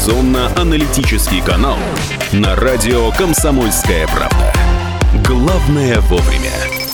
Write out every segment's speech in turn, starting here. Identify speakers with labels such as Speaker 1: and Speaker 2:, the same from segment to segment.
Speaker 1: информационно-аналитический канал на радио «Комсомольская правда». Главное вовремя.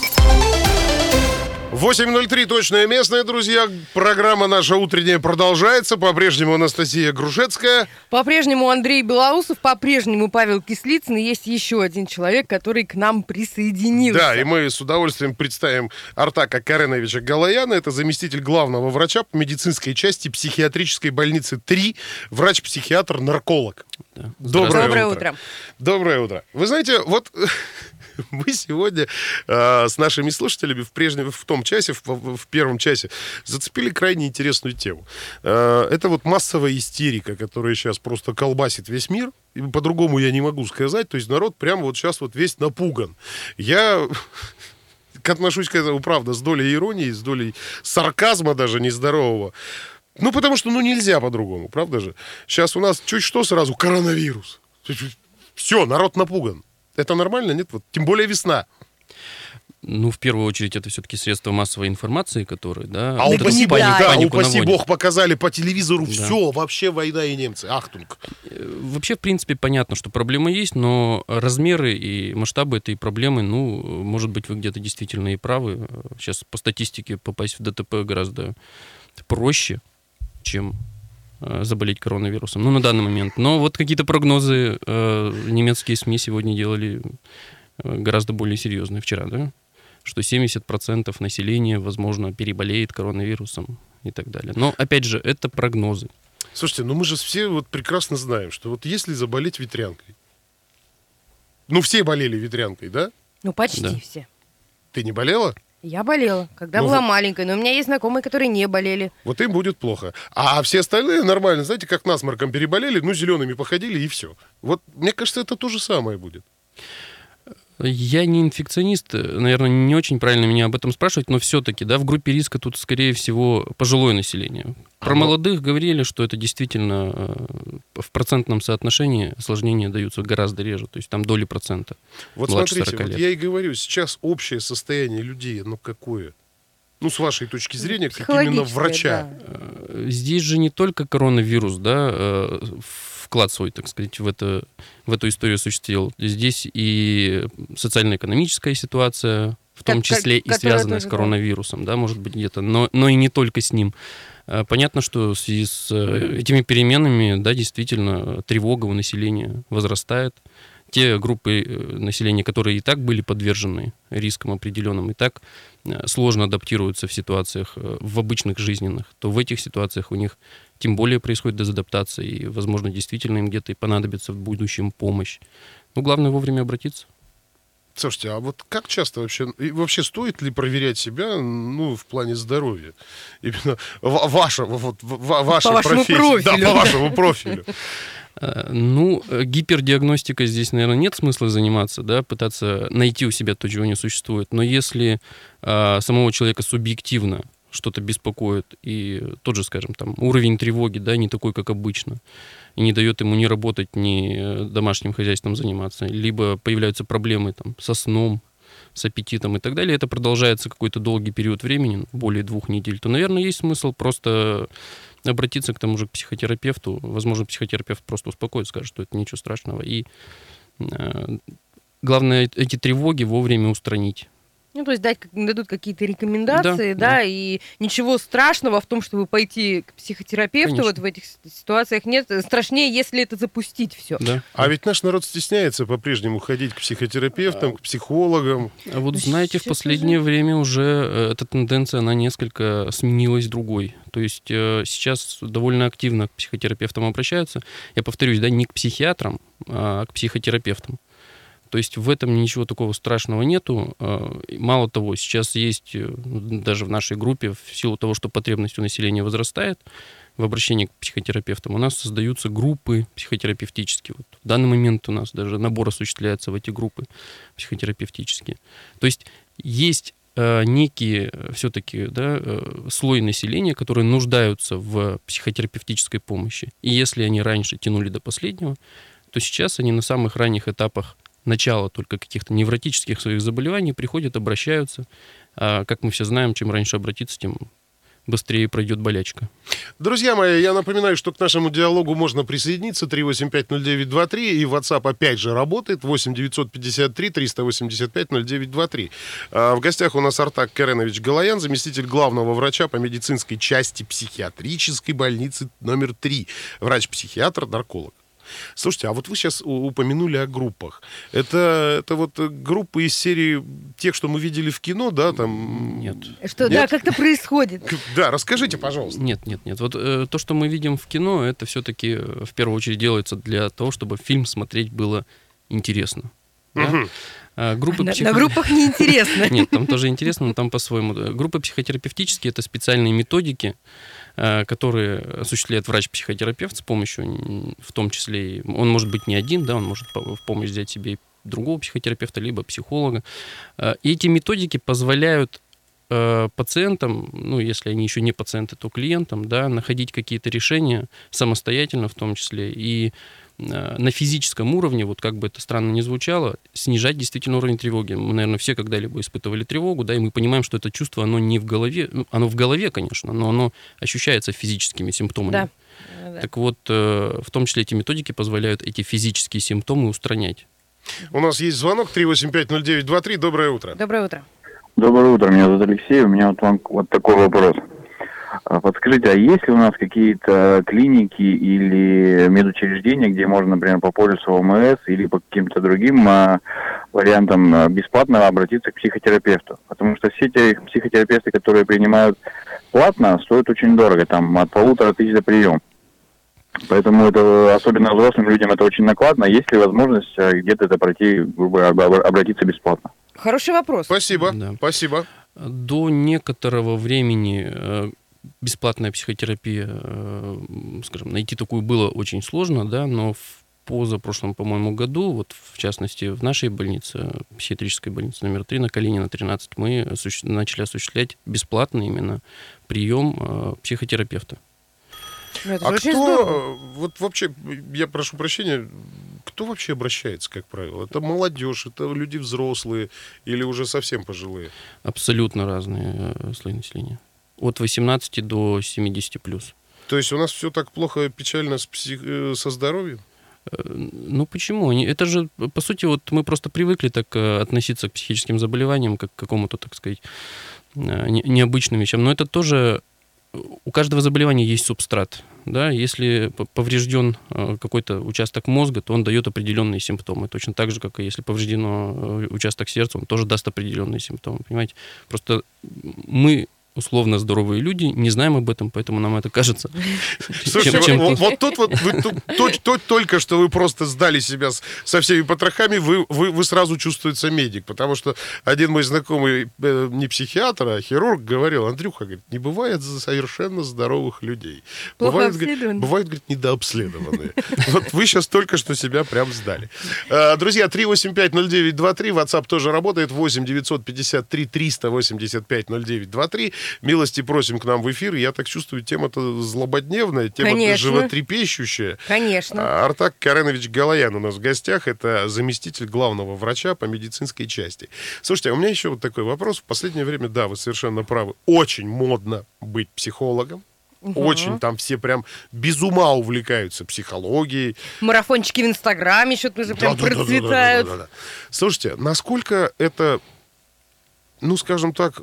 Speaker 2: 8:03 точное местное, друзья. Программа наша утренняя продолжается. По-прежнему Анастасия Грушецкая.
Speaker 3: По-прежнему Андрей Белоусов. По-прежнему Павел Кислицын. И есть еще один человек, который к нам присоединился.
Speaker 2: Да, и мы с удовольствием представим Артака Кареновича Галаяна. Это заместитель главного врача по медицинской части психиатрической больницы 3. Врач-психиатр-нарколог.
Speaker 4: Да.
Speaker 2: Доброе
Speaker 3: утро.
Speaker 2: Доброе утро. Вы знаете, вот... Мы сегодня с нашими слушателями в том часе, в первом часе, зацепили крайне интересную тему. Это вот массовая истерика, которая сейчас просто колбасит весь мир. И по-другому я не могу сказать. То есть народ прямо вот сейчас вот весь напуган. Я отношусь к этому, правда, с долей иронии, с долей сарказма даже нездорового. Ну, потому что, нельзя по-другому, правда же? Сейчас у нас чуть что сразу коронавирус. Все, народ напуган. Это нормально, нет? Вот, тем более весна.
Speaker 4: В первую очередь, это все-таки средства массовой информации, которые, да...
Speaker 2: А упаси
Speaker 4: панику
Speaker 2: бог, показали по телевизору,
Speaker 4: да.
Speaker 2: Все, вообще война и немцы, ахтунг.
Speaker 4: Вообще, в принципе, понятно, что проблема есть, но размеры и масштабы этой проблемы, может быть, вы где-то действительно и правы. Сейчас по статистике попасть в ДТП гораздо проще, чем заболеть коронавирусом, на данный момент. Но вот какие-то прогнозы немецкие СМИ сегодня делали гораздо более серьезные. Вчера, да? Что 70% населения, возможно, переболеет коронавирусом и так далее. Но, опять же, это прогнозы.
Speaker 2: Слушайте, мы же все вот прекрасно знаем, что вот если заболеть ветрянкой, все болели ветрянкой, да?
Speaker 3: Почти все.
Speaker 2: Ты не болела?
Speaker 3: Я болела, когда была маленькой, но у меня есть знакомые, которые не болели. Вот
Speaker 2: им будет плохо. А все остальные нормально, знаете, как насморком переболели, зелеными походили и все. Вот, мне кажется, это то же самое будет.
Speaker 4: Я не инфекционист, наверное, не очень правильно меня об этом спрашивать, но все-таки, в группе риска тут, скорее всего, пожилое население. Про молодых говорили, что это действительно в процентном соотношении осложнения даются гораздо реже, то есть там доли процента.
Speaker 2: Вот смотрите, вот я и говорю, сейчас общее состояние людей, какое? С вашей точки зрения, как именно врача.
Speaker 4: Да. Здесь же не только коронавирус, вклад свой, так сказать, в эту историю осуществил. Здесь и социально-экономическая ситуация, в том числе и связанная с коронавирусом, может быть, где-то, но и не только с ним. Понятно, что в связи с этими переменами, действительно, тревога у населения возрастает. Те группы населения, которые и так были подвержены рискам определенным, и так сложно адаптируются в ситуациях в обычных жизненных, то в этих ситуациях у них тем более происходит дезадаптация, и, возможно, действительно им где-то и понадобится в будущем помощь. Главное вовремя обратиться.
Speaker 2: Слушайте, а вот как часто вообще стоит ли проверять себя, в плане здоровья? Именно вашей профессии. Да, по вашему профилю.
Speaker 4: Гипердиагностикой здесь, наверное, нет смысла заниматься, пытаться найти у себя то, чего не существует. Но если самого человека субъективно что-то беспокоит, и тот же, скажем, уровень тревоги, не такой, как обычно, и не дает ему ни работать, ни домашним хозяйством заниматься, либо появляются проблемы со сном, с аппетитом и так далее, это продолжается какой-то долгий период времени, более 2 недель, то, наверное, есть смысл просто обратиться к тому же к психотерапевту. Возможно, психотерапевт просто успокоит, скажет, что это ничего страшного. И главное, эти тревоги вовремя устранить.
Speaker 3: То есть дадут какие-то рекомендации, и ничего страшного в том, чтобы пойти к психотерапевту. Конечно. Вот в этих ситуациях нет. Страшнее, если это запустить все.
Speaker 4: Да.
Speaker 2: А ведь наш народ стесняется по-прежнему ходить к психотерапевтам, к психологам.
Speaker 4: А вот знаете, в последнее время уже эта тенденция, она несколько сменилась другой. То есть сейчас довольно активно к психотерапевтам обращаются. Я повторюсь, не к психиатрам, а к психотерапевтам. То есть в этом ничего такого страшного нету. Мало того, сейчас есть даже в нашей группе, в силу того, что потребность у населения возрастает в обращении к психотерапевтам, у нас создаются группы психотерапевтические. Вот в данный момент у нас даже набор осуществляется в эти группы психотерапевтические. То есть есть некий все-таки слой населения, которые нуждаются в психотерапевтической помощи. И если они раньше тянули до последнего, то сейчас они на самых ранних этапах начала только каких-то невротических своих заболеваний приходят, обращаются. А, как мы все знаем, чем раньше обратиться, тем быстрее пройдет болячка.
Speaker 2: Друзья мои, я напоминаю, что к нашему диалогу можно присоединиться 3850923, и WhatsApp опять же работает 8-953-385-0923. В гостях у нас Артак Керенович Галаян, заместитель главного врача по медицинской части психиатрической больницы номер 3, врач-психиатр, нарколог. Слушайте, а вот вы сейчас упомянули о группах. Это вот группы из серии тех, что мы видели в кино, да? Там...
Speaker 4: Нет.
Speaker 3: Что,
Speaker 2: Нет?
Speaker 3: да, как-то происходит.
Speaker 2: Да, расскажите, пожалуйста.
Speaker 4: Нет. Вот то, что мы видим в кино, это все-таки в первую очередь делается для того, чтобы фильм смотреть было интересно. Да?
Speaker 3: На группах неинтересно.
Speaker 4: Нет, там тоже интересно, но там по-своему. Группы психотерапевтические — это специальные методики, которые осуществляет врач-психотерапевт с помощью, в том числе, он может быть не один, да, он может в помощь взять себе другого психотерапевта, либо психолога. И эти методики позволяют пациентам, ну, если они еще не пациенты, то клиентам, да, находить какие-то решения самостоятельно в том числе, и на физическом уровне, вот как бы это странно ни звучало, снижать действительно уровень тревоги. Мы, наверное, все когда-либо испытывали тревогу, да, и мы понимаем, что это чувство, оно не в голове, оно в голове, конечно, но оно ощущается физическими симптомами.
Speaker 3: Да.
Speaker 4: Так вот, в том числе эти методики позволяют эти физические симптомы устранять.
Speaker 2: У нас есть звонок 3850923. Доброе утро.
Speaker 3: Доброе утро.
Speaker 5: Доброе утро, меня зовут Алексей, у меня вот такой вопрос. Подскажите, а есть ли у нас какие-то клиники или медучреждения, где можно, например, по полису ОМС или по каким-то другим вариантам бесплатно обратиться к психотерапевту? Потому что все те психотерапевты, которые принимают платно, стоят очень дорого, там от 1500 за прием. Поэтому это, особенно взрослым людям, это очень накладно. Есть ли возможность где-то это пройти, грубо говоря, обратиться бесплатно?
Speaker 3: Хороший вопрос.
Speaker 2: Спасибо,
Speaker 4: Да.
Speaker 2: спасибо.
Speaker 4: До некоторого времени бесплатная психотерапия, скажем, найти такую было очень сложно, да, но в позапрошлом, по-моему, году, вот в частности в нашей больнице, психиатрической больнице номер 3 на Калинина 13, мы начали осуществлять бесплатный именно прием психотерапевта.
Speaker 3: Это
Speaker 2: А
Speaker 3: же очень
Speaker 2: кто,
Speaker 3: здорово.
Speaker 2: вот вообще, я прошу прощения, кто вообще обращается, как правило? Это молодежь, это люди взрослые или уже совсем пожилые?
Speaker 4: Абсолютно разные слои населения. От 18 до 70 плюс.
Speaker 2: То есть у нас все так плохо, печально со здоровьем?
Speaker 4: Ну почему? Это же, по сути, вот мы просто привыкли так относиться к психическим заболеваниям, как к какому-то, так сказать, необычным вещам. Но это тоже... У каждого заболевания есть субстрат. Да? Если поврежден какой-то участок мозга, то он дает определенные симптомы. Точно так же, как и если поврежден участок сердца, он тоже даст определенные симптомы. Понимаете? Просто мы, условно здоровые люди, не знаем об этом, поэтому нам это кажется.
Speaker 2: Слушайте, вот тут вот только что вы просто сдали себя со всеми потрохами, вы сразу чувствуется медик, потому что один мой знакомый, не психиатр, а хирург, говорил: Андрюха, говорит, не бывает совершенно здоровых людей. Бывают, говорит, недообследованные. Вот вы сейчас только что себя прям сдали. Друзья, 3850923, WhatsApp тоже работает, 8-953-385-0923. Милости просим к нам в эфир. Я так чувствую, тема-то злободневная, тема животрепещущая.
Speaker 3: Конечно.
Speaker 2: Артак Керенович Галаян у нас в гостях. Это заместитель главного врача по медицинской части. Слушайте, а у меня еще вот такой вопрос. В последнее время, да, вы совершенно правы, очень модно быть психологом. Очень, там все прям без ума увлекаются психологией.
Speaker 3: Марафончики в Инстаграме еще тоже прям процветают.
Speaker 2: Да. Слушайте, насколько это, ну, скажем так,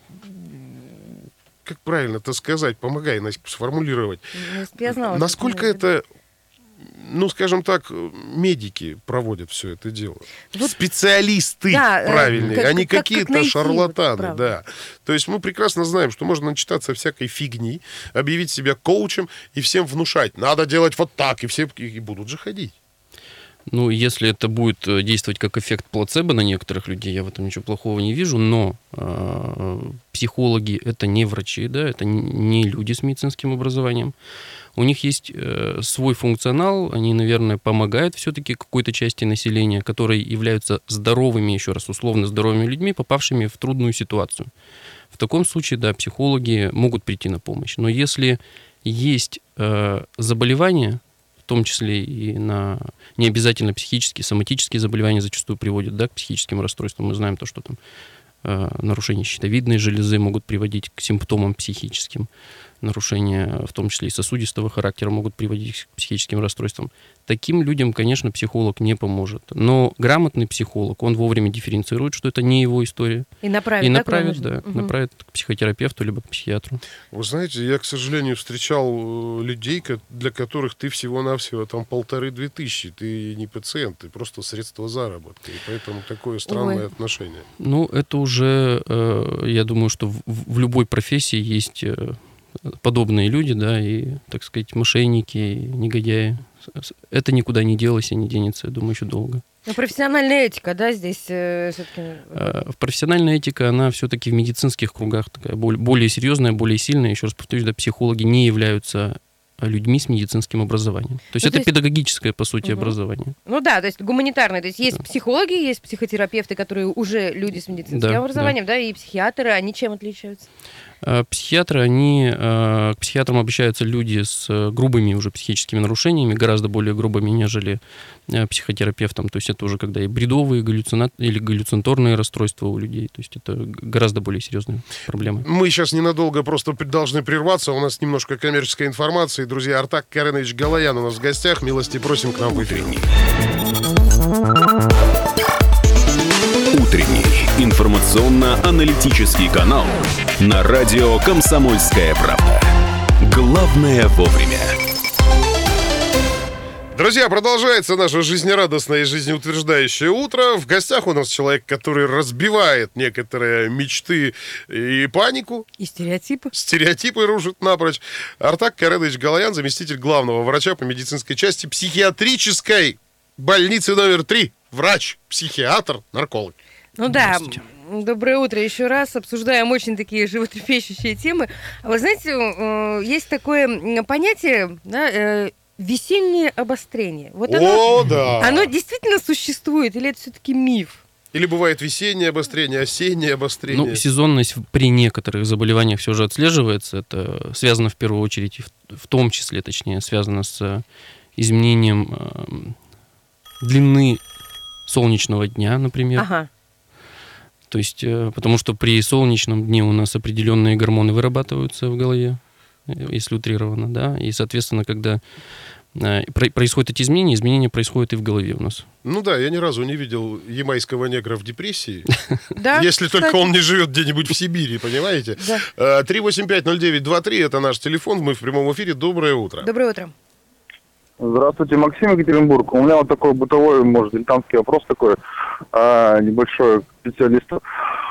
Speaker 2: как правильно это сказать, помогай, Настя, сформулировать.
Speaker 3: Я знала,
Speaker 2: насколько это, ну, скажем так, медики проводят все это дело. Вот, специалисты, да, правильные, а не какие-то шарлатаны. Вот, да. То есть мы прекрасно знаем, что можно начитаться всякой фигни, объявить себя коучем и всем внушать: надо делать вот так, и все и будут же ходить.
Speaker 4: Ну, если это будет действовать как эффект плацебо на некоторых людей, я в этом ничего плохого не вижу, но психологи — это не врачи, да, это не люди с медицинским образованием. У них есть свой функционал, они, наверное, помогают все-таки какой-то части населения, которые являются здоровыми, еще раз, условно здоровыми людьми, попавшими в трудную ситуацию. В таком случае, да, психологи могут прийти на помощь. Но если есть заболевания, в том числе и на не обязательно психические, соматические заболевания зачастую приводят, да, к психическим расстройствам. Мы знаем то, что там нарушения щитовидной железы могут приводить к симптомам психическим. Нарушения, в том числе и сосудистого характера, могут приводить к психическим расстройствам. Таким людям, конечно, психолог не поможет. Но грамотный психолог, он вовремя дифференцирует, что это не его история.
Speaker 3: И направит,
Speaker 4: направит к психотерапевту либо к психиатру.
Speaker 2: Вы знаете, я, к сожалению, встречал людей, для которых ты всего-навсего там 1500-2000. Ты не пациент, ты просто средство заработка. И поэтому такое странное отношение.
Speaker 4: Ну, это уже, я думаю, что в любой профессии есть подобные люди, да, и, так сказать, мошенники, и негодяи. Это никуда не делось и не денется, я думаю, еще долго.
Speaker 3: Но профессиональная этика, да, здесь все-таки...
Speaker 4: Профессиональная этика, она все-таки в медицинских кругах такая более серьезная, более сильная. Еще раз повторюсь, да, психологи не являются людьми с медицинским образованием. То есть это педагогическое, по сути, образование.
Speaker 3: Ну да, то есть гуманитарное. То есть есть психологи, есть психотерапевты, которые уже люди с медицинским образованием, да, и психиатры, они чем отличаются?
Speaker 4: Психиатры, к психиатрам обращаются люди с грубыми уже психическими нарушениями, гораздо более грубыми, нежели психотерапевтам. То есть это уже когда и бредовые или галлюцинаторные расстройства у людей. То есть это гораздо более серьезные проблемы.
Speaker 2: Мы сейчас ненадолго просто должны прерваться. У нас немножко коммерческой информации. Друзья, Артак Каренович Галаян у нас в гостях. Милости просим к нам в эфир.
Speaker 1: Утренний информационно-аналитический канал на радио «Комсомольская правда». Главное вовремя.
Speaker 2: Друзья, продолжается наше жизнерадостное и жизнеутверждающее утро. В гостях у нас человек, который разбивает некоторые мечты и панику.
Speaker 3: И стереотипы.
Speaker 2: Стереотипы рушит напрочь. Артак Каренович Галаян, заместитель главного врача по медицинской части психиатрической больницы номер 3. Врач, психиатр, нарколог.
Speaker 3: Ну да, доброе утро еще раз. Обсуждаем очень такие животрепещущие темы. Вы знаете, есть такое понятие, да, весеннее обострение. Вот оно действительно существует, или это все-таки миф?
Speaker 2: Или бывает весеннее обострение, осеннее обострение?
Speaker 4: Ну, сезонность при некоторых заболеваниях все же отслеживается. Это связано в первую очередь, в том числе, точнее, связано с изменением длины солнечного дня, например.
Speaker 3: Ага.
Speaker 4: То есть, потому что при солнечном дне у нас определенные гормоны вырабатываются в голове, если утрированно, да, и, соответственно, когда происходят эти изменения происходят и в голове у нас.
Speaker 2: Ну да, я ни разу не видел ямайского негра в депрессии,
Speaker 3: Да,
Speaker 2: если только он не живет где-нибудь в Сибири, понимаете? 3850923 это наш телефон, мы в прямом эфире. Доброе утро.
Speaker 3: Доброе утро.
Speaker 5: Здравствуйте, Максим, Екатеринбург. У меня вот такой бытовой, может, дилетантский вопрос такой, небольшой к специалисту.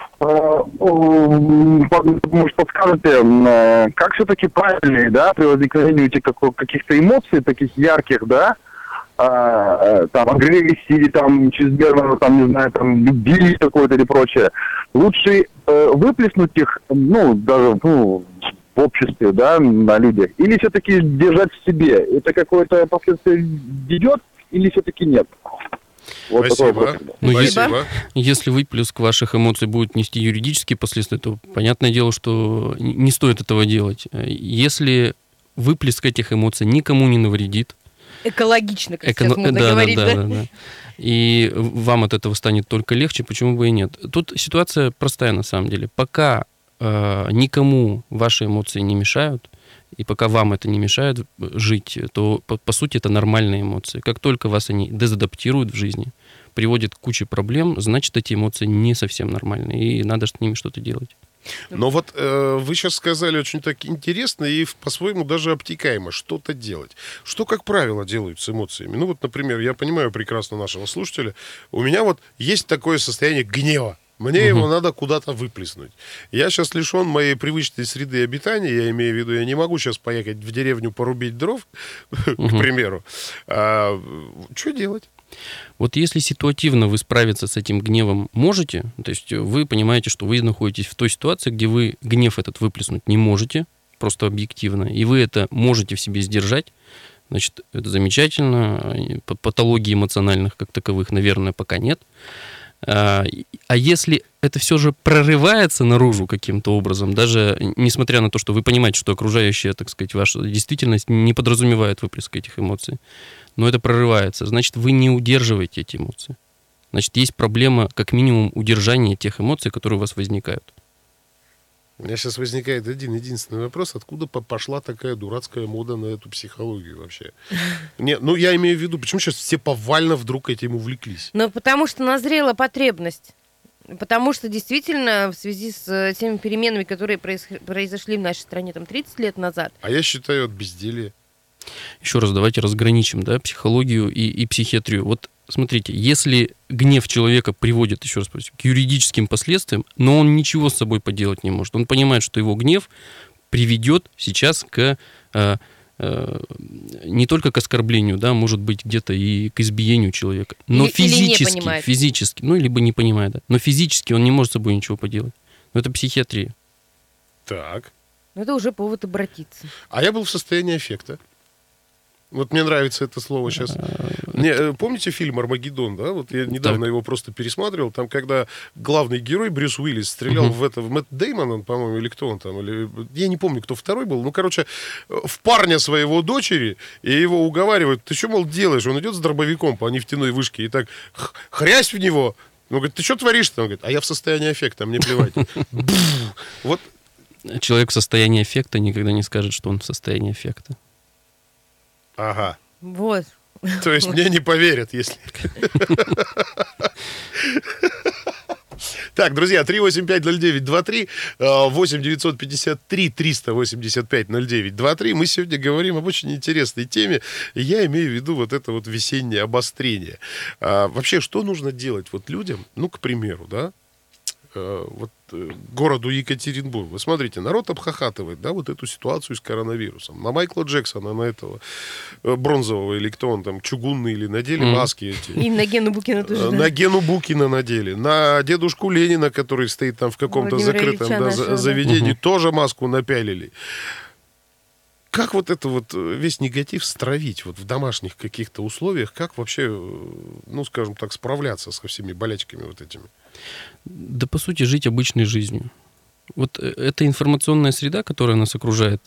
Speaker 5: Может, подскажете, как все-таки правильнее, да, при возникновении каких-то эмоций таких ярких, да, там, агрессии, там, чрезмерного, там, не знаю, там, любви какой-то или прочее, лучше выплеснуть их, ну, даже, в обществе, да, на людях, или все-таки держать в себе? Это какое-то последствие ведет, или все-таки нет? Вот
Speaker 2: спасибо.
Speaker 4: Спасибо. Если выплеск ваших эмоций будет нести юридические последствия, то понятное дело, что не стоит этого делать. Если выплеск этих эмоций никому не навредит,
Speaker 3: экологично, как сейчас можно говорить, да?
Speaker 4: И вам от этого станет только легче, почему бы и нет. Тут ситуация простая на самом деле. Пока никому ваши эмоции не мешают, и пока вам это не мешает жить, то, по сути, это нормальные эмоции. Как только вас они дезадаптируют в жизни, приводят к куче проблем, значит, эти эмоции не совсем нормальные, и надо с ними что-то делать.
Speaker 2: Но вот вы сейчас сказали очень так интересно и по-своему даже обтекаемо что-то делать. Что, как правило, делают с эмоциями? Ну вот, например, я понимаю прекрасно нашего слушателя, у меня вот есть такое состояние гнева. Мне его надо куда-то выплеснуть. Я сейчас лишен моей привычной среды обитания, я имею в виду, я не могу сейчас поехать в деревню порубить дров, к примеру. Что делать?
Speaker 4: Вот если ситуативно вы справиться с этим гневом можете, то есть вы понимаете, что вы находитесь в той ситуации, где вы гнев этот выплеснуть не можете, просто объективно, и вы это можете в себе сдержать, значит, это замечательно. Патологий эмоциональных как таковых, наверное, пока нет. А если это все же прорывается наружу каким-то образом, даже несмотря на то, что вы понимаете, что окружающая, так сказать, ваша действительность не подразумевает выплеск этих эмоций, но это прорывается, значит, вы не удерживаете эти эмоции. Значит, есть проблема, как минимум, удержания тех эмоций, которые у вас возникают.
Speaker 2: У меня сейчас возникает единственный вопрос. Откуда пошла такая дурацкая мода на эту психологию вообще? Ну, я имею в виду, почему сейчас все повально вдруг этим увлеклись?
Speaker 3: Ну, потому что назрела потребность. Потому что действительно в связи с теми переменами, которые произошли в нашей стране там 30 лет назад.
Speaker 2: А я считаю, от безделья.
Speaker 4: Еще раз давайте разграничим, да, психологию и психиатрию. Вот смотрите, если гнев человека приводит, еще раз повторюсь, к юридическим последствиям, но он ничего с собой поделать не может. Он понимает, что его гнев приведет сейчас к не только к оскорблению, да, может быть, где-то и к избиению человека. Но физически, ну, либо не понимает, да, но физически он не может с собой ничего поделать. Но это психиатрия.
Speaker 2: Так.
Speaker 3: Это уже повод обратиться.
Speaker 2: А я был в состоянии аффекта. Вот мне нравится это слово сейчас. Помните фильм «Армагеддон», да? Вот я недавно его просто пересматривал. Там, когда главный герой Брюс Уиллис стрелял в Мэтт Дэймон, по-моему, или кто он там, или я не помню, кто второй был. Ну, короче, в парня своего дочери, и его уговаривают. Ты что, мол, делаешь? Он идет с дробовиком по нефтяной вышке и так хрясь в него. Он говорит, ты что творишь-то? Он говорит, а я в состоянии аффекта, мне плевать. Вот.
Speaker 4: Человек в состоянии аффекта никогда не скажет, что он в состоянии аффекта.
Speaker 2: Ага.
Speaker 3: Вот.
Speaker 2: То есть мне не поверят, если... Так, друзья, 3850923, 8-953-385-0923. Мы сегодня говорим об очень интересной теме. Я имею в виду вот это вот весеннее обострение. Вообще, что нужно делать вот людям, ну, к примеру, да, вот городу Екатеринбург. Вы смотрите, народ обхахатывает, да, вот эту ситуацию с коронавирусом. На Майкла Джексона, на этого бронзового, или кто он там, чугунный, или надели маски эти.
Speaker 3: И на Гену Букина тоже.
Speaker 2: На Гену Букина надели. На дедушку Ленина, который стоит там в каком-то закрытом заведении, тоже маску напялили. Как вот это вот весь негатив стравить вот в домашних каких-то условиях? Как вообще, ну, скажем так, справляться со всеми болячками вот этими?
Speaker 4: Да, по сути, жить обычной жизнью. Вот эта информационная среда, которая нас окружает,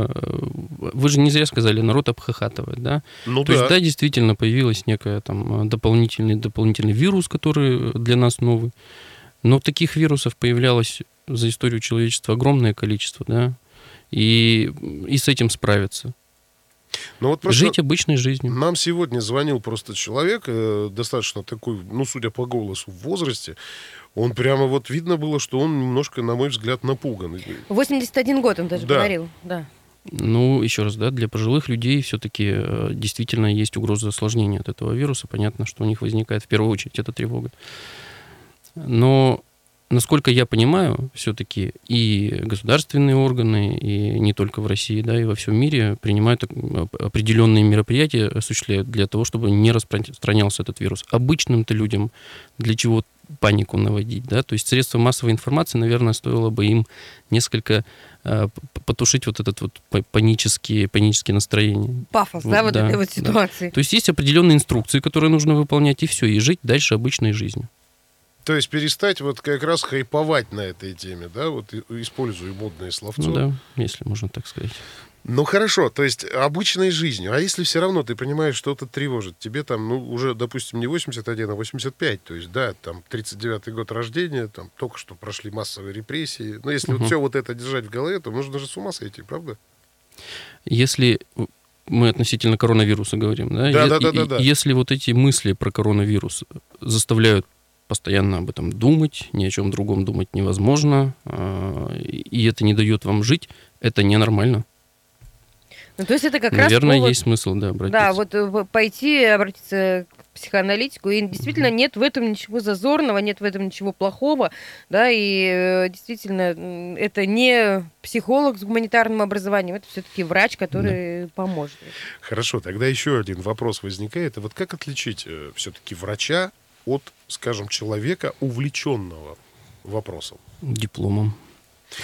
Speaker 4: вы же не зря сказали, народ обхахатывает, да?
Speaker 2: Ну,
Speaker 4: то есть, да, действительно, появилась некая там дополнительный вирус, который для нас новый. Но таких вирусов появлялось за историю человечества огромное количество, да? И с этим справиться.
Speaker 2: Ну, вот
Speaker 4: жить обычной жизнью.
Speaker 2: Нам сегодня звонил просто человек, достаточно такой, ну, судя по голосу, в возрасте. Он прямо вот видно было, что он немножко, на мой взгляд, напуган.
Speaker 3: 81 год он даже говорил, да.
Speaker 4: Ну, еще раз, да, для пожилых людей все-таки действительно есть угроза осложнения от этого вируса. Понятно, что у них возникает в первую очередь эта тревога. Но насколько я понимаю, все-таки и государственные органы, и не только в России, да, и во всем мире принимают определенные мероприятия, осуществляют для того, чтобы не распространялся этот вирус. Обычным-то людям для чего панику наводить, да? То есть средства массовой информации, наверное, стоило бы им несколько потушить вот этот вот панические настроения.
Speaker 3: Пафос, вот, да, вот этой вот ситуации.
Speaker 4: Да. То есть есть определенные инструкции, которые нужно выполнять, и все, и жить дальше обычной жизнью.
Speaker 2: То есть перестать вот как раз хайповать на этой теме, да, вот используя модное словцо.
Speaker 4: Ну да, если можно так сказать.
Speaker 2: Ну хорошо, то есть обычной жизнью. А если все равно ты понимаешь, что это тревожит, тебе там, ну, уже, допустим, не 81, а 85, то есть, да, там, 39-й год рождения, там, только что прошли массовые репрессии. Но если вот все вот это держать в голове, то можно даже с ума сойти, правда?
Speaker 4: Если мы относительно коронавируса говорим, да? Да. Если вот эти мысли про коронавирус заставляют постоянно об этом думать, ни о чем другом думать невозможно, и это не дает вам жить, это ненормально.
Speaker 3: Ну, то есть это как
Speaker 4: наверное,
Speaker 3: раз
Speaker 4: есть смысл, да, обратиться.
Speaker 3: Да, вот пойти, обратиться к психоаналитику, и действительно нет в этом ничего зазорного, нет в этом ничего плохого, да, и действительно это не психолог с гуманитарным образованием, это все-таки врач, который поможет.
Speaker 2: Хорошо, тогда еще один вопрос возникает. Вот как отличить все-таки врача от, скажем, человека, увлеченного вопросом?
Speaker 4: Дипломом.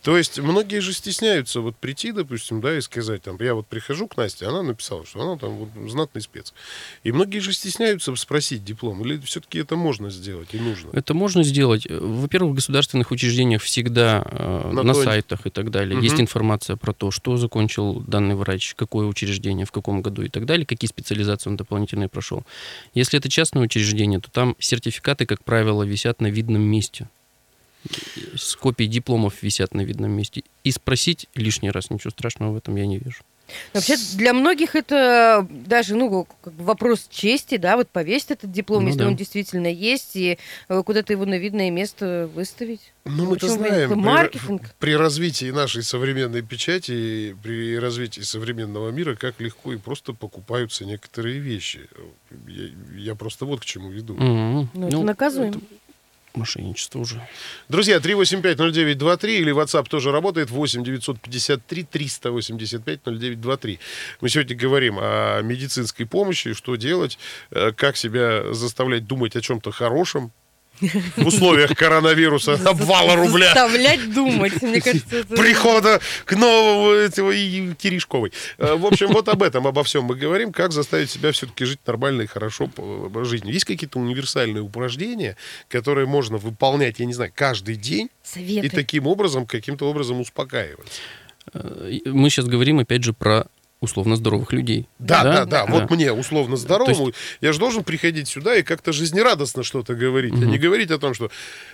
Speaker 2: То есть многие же стесняются вот прийти, допустим, да, и сказать, там, я вот прихожу к Насте, она написала, что она там вот знатный спец. И многие же стесняются спросить диплом, или все-таки это можно сделать и нужно?
Speaker 4: Это можно сделать. Во-первых, в государственных учреждениях всегда на сайтах и так далее есть информация про то, что закончил данный врач, какое учреждение, в каком году и так далее, какие специализации он дополнительные прошел. Если это частное учреждение, то там сертификаты, как правило, висят на видном месте. С копией дипломов висят на видном месте. И спросить лишний раз, ничего страшного в этом я не вижу.
Speaker 3: Вообще, для многих это даже, как бы вопрос чести, да, вот повесить этот диплом, если он действительно есть, и куда-то его на видное место выставить.
Speaker 2: Ну, мы-то знаем, при развитии нашей современной печати, при развитии современного мира, как легко и просто покупаются некоторые вещи. Я просто вот к чему веду.
Speaker 3: Это наказуемо.
Speaker 4: Мошенничество уже.
Speaker 2: Друзья, 3850923 или WhatsApp тоже работает, 8-953-385-0923. Мы сегодня говорим о медицинской помощи, что делать, как себя заставлять думать о чем-то хорошем в условиях коронавируса, обвала рубля.
Speaker 3: Заставлять думать, мне кажется, это...
Speaker 2: Прихода к новому этого и Терешковой. В общем, вот об этом, обо всем мы говорим, как заставить себя все-таки жить нормально и хорошо жизнью. Есть какие-то универсальные упражнения, которые можно выполнять, я не знаю, каждый день,
Speaker 3: советы,
Speaker 2: и таким образом, каким-то образом успокаиваться?
Speaker 4: Мы сейчас говорим, опять же, про условно здоровых людей.
Speaker 2: Да. Вот мне, условно здоровому, есть... я же должен приходить сюда и как-то жизнерадостно что-то говорить, а не говорить о том, что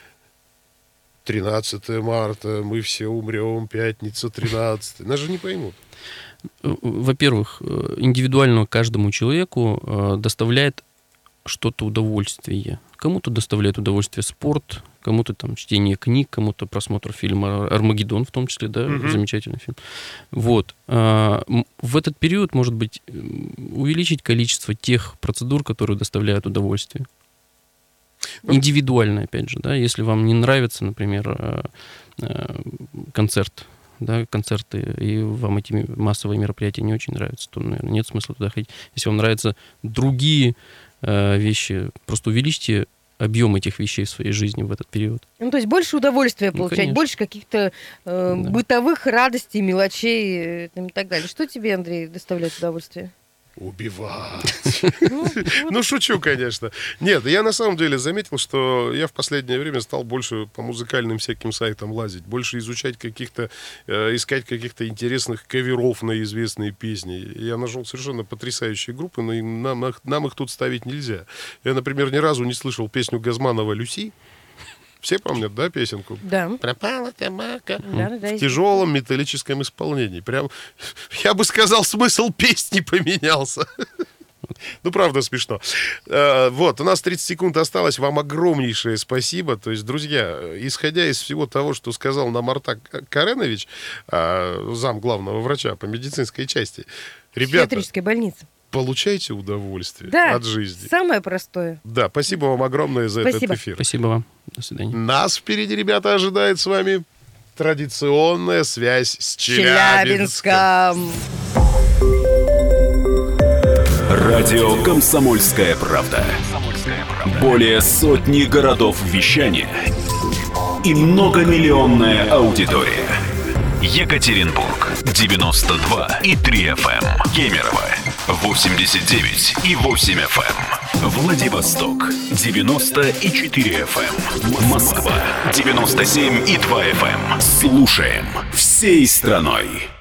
Speaker 2: 13 марта, мы все умрем, пятница 13. Нас же не поймут.
Speaker 4: Во-первых, индивидуально каждому человеку доставляет что-то удовольствие. Кому-то доставляет удовольствие спорт, кому-то там чтение книг, кому-то просмотр фильма «Армагеддон», в том числе, да, замечательный фильм. Вот. В этот период, может быть, увеличить количество тех процедур, которые доставляют удовольствие. Индивидуально, опять же, да, если вам не нравится, например, концерты, и вам эти массовые мероприятия не очень нравятся, то, наверное, нет смысла туда ходить. Если вам нравятся другие вещи, просто увеличьте объем этих вещей в своей жизни в этот период.
Speaker 3: То есть больше удовольствия получать,
Speaker 4: конечно.
Speaker 3: Больше каких-то бытовых радостей, мелочей и так далее. Что тебе, Андрей, доставляет удовольствие?
Speaker 2: Убивать. Ну, шучу, конечно. Нет, я на самом деле заметил, что я в последнее время стал больше по музыкальным всяким сайтам лазить, больше изучать искать каких-то интересных каверов на известные песни. Я нашел совершенно потрясающие группы, но нам их тут ставить нельзя. Я, например, ни разу не слышал песню Газманова «Люси». Все помнят, да, песенку?
Speaker 3: Да.
Speaker 2: Пропала тамака. В тяжелом металлическом исполнении. Прям, я бы сказал, смысл песни поменялся. Ну, правда, смешно. Вот, у нас 30 секунд осталось. Вам огромнейшее спасибо. То есть, друзья, исходя из всего того, что сказал нам Артак Каренович, зам главного врача по медицинской части, ребята...
Speaker 3: Психиатрической больницы.
Speaker 2: Получайте удовольствие от жизни.
Speaker 3: Самое простое.
Speaker 2: Да, спасибо вам огромное за этот эфир.
Speaker 4: Спасибо вам. До свидания.
Speaker 2: Нас впереди, ребята, ожидает с вами традиционная связь с Челябинском.
Speaker 1: Радио «Комсомольская правда». Более сотни городов вещания и многомиллионная аудитория. Екатеринбург 92,3 FM. Кемерово 89,8 FM. Владивосток 90,4 FM. Москва 97,2 FM. Слушаем всей страной.